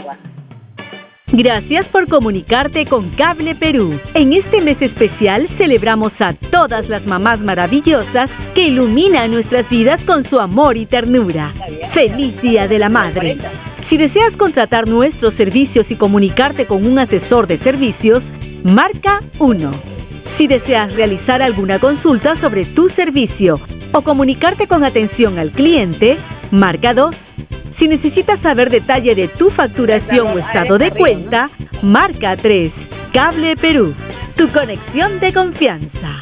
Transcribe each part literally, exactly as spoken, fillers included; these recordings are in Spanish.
Gracias por comunicarte con Cable Perú. En este mes especial celebramos a todas las mamás maravillosas que iluminan nuestras vidas con su amor y ternura. ¡Feliz Día de la Madre! Si deseas contratar nuestros servicios y comunicarte con un asesor de servicios, marca uno. Si deseas realizar alguna consulta sobre tu servicio o comunicarte con atención al cliente, marca dos. Si necesitas saber detalle de tu facturación o estado de cuenta, marca tres. Cable Perú, tu conexión de confianza.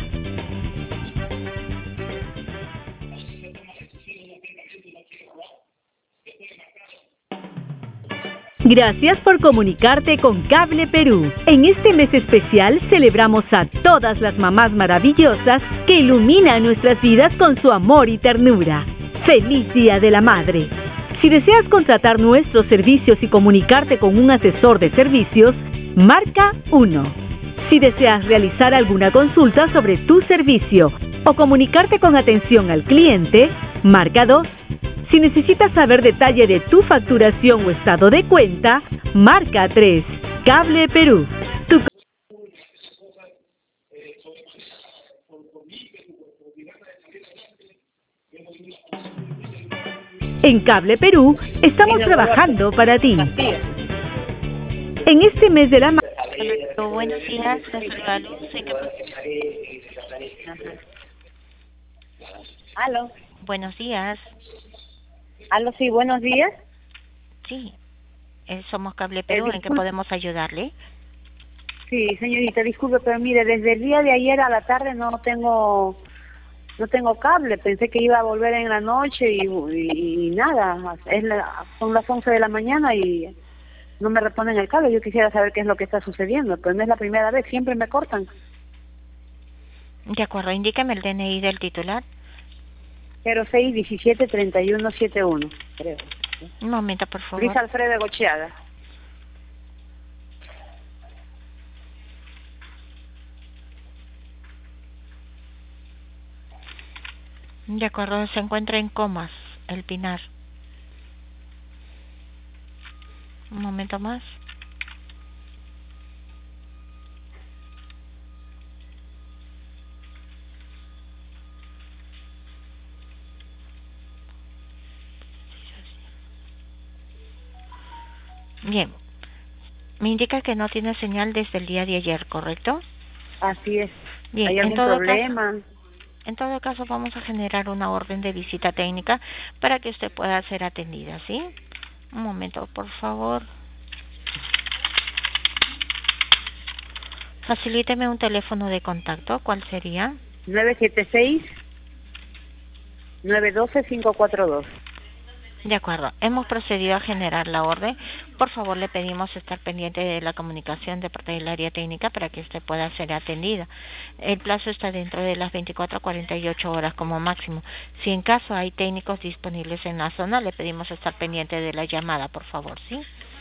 Gracias por comunicarte con Cable Perú. En este mes especial celebramos a todas las mamás maravillosas que iluminan nuestras vidas con su amor y ternura. ¡Feliz Día de la Madre! Si deseas contratar nuestros servicios y comunicarte con un asesor de servicios, marca uno. Si deseas realizar alguna consulta sobre tu servicio o comunicarte con atención al cliente, marca dos. Si necesitas saber detalle de tu facturación o estado de cuenta, marca tres. Cable Perú. Tu... En Cable Perú estamos trabajando para ti. En este mes de la madre. Buenos días, Aló. Buenos días. Aló, sí, buenos días. Sí, eh, somos Cable Perú, Eh, ¿en qué podemos ayudarle? Sí, señorita, disculpe, pero mire, desde el día de ayer a la tarde no tengo no tengo cable. Pensé que iba a volver en la noche y, y, y nada. Es la, son las once de la mañana y no me reponen el cable. Yo quisiera saber qué es lo que está sucediendo. Pues no es la primera vez, siempre me cortan. De acuerdo, indíqueme el D N I del titular. cero seis diecisiete treinta y uno setenta y uno, creo. Un momento, por favor. Luis Alfredo Gocheaga. De acuerdo, se encuentra en Comas, El Pinar. Un momento más. Bien, me indica que no tiene señal desde el día de ayer, ¿correcto? Así es. Bien, ¿Hay algún en todo problema? Caso, en todo caso, vamos a generar una orden de visita técnica para que usted pueda ser atendida, ¿sí? Un momento, por favor. Facilíteme un teléfono de contacto. ¿Cuál sería? nueve siete seis, nueve uno dos, cinco cuatro dos. De acuerdo, hemos procedido a generar la orden. Por favor, le pedimos estar pendiente de la comunicación de parte del área técnica para que usted pueda ser atendida. El plazo está dentro de las veinticuatro a cuarenta y ocho horas como máximo. Si en caso hay técnicos disponibles en la zona, le pedimos estar pendiente de la llamada, por favor, ¿sí?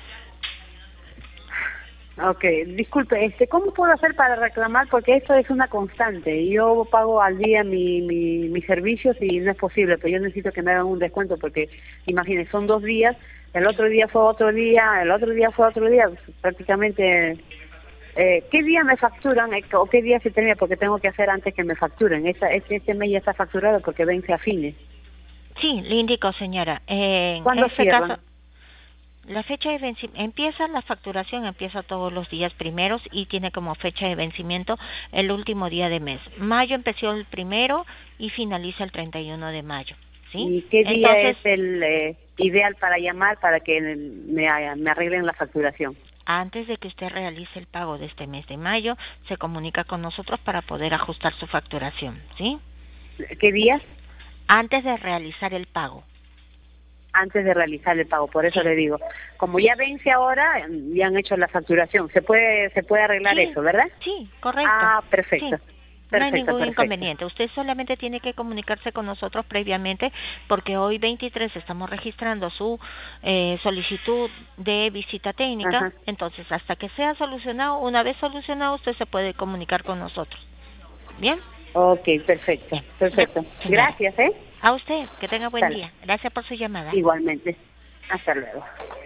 Ok, disculpe, este, ¿cómo puedo hacer para reclamar? Porque esto es una constante. Yo pago al día mi, mi, mis servicios y no es posible, pero yo necesito que me hagan un descuento porque, imagínense, son dos días, el otro día fue otro día, el otro día fue otro día, prácticamente. Eh, ¿Qué día me facturan o qué día se termina? Porque tengo que hacer antes que me facturen. Esta, este, este mes ya está facturado porque vence a fines. Sí, le indico, señora. Eh, ¿Cuándo en este cierran? caso, la fecha de vencimiento, empieza la facturación, empieza todos los días primeros y tiene como fecha de vencimiento el último día de mes. Mayo empezó el primero y finaliza el treinta y uno de mayo, ¿sí? ¿Y qué día Entonces, es el eh, ideal para llamar para que me, me arreglen la facturación? antes de que usted realice el pago de este mes de mayo, se comunica con nosotros para poder ajustar su facturación, ¿sí? ¿Qué días? Antes de realizar el pago. Antes de realizar el pago, por eso Sí. le digo, como ya vence ahora, ya han hecho la facturación, se puede se puede arreglar Sí, eso, ¿verdad? Sí, correcto. Ah, perfecto. Sí. Perfecto, No hay ningún perfecto. inconveniente. Usted solamente tiene que comunicarse con nosotros previamente porque hoy veintitrés estamos registrando su eh, solicitud de visita técnica. Ajá. Entonces, hasta que sea solucionado, una vez solucionado, usted se puede comunicar con nosotros. ¿Bien? Ok, perfecto, perfecto. Señora. Gracias, ¿eh? A usted, que tenga buen Hasta día. Gracias por su llamada. Igualmente. Hasta luego.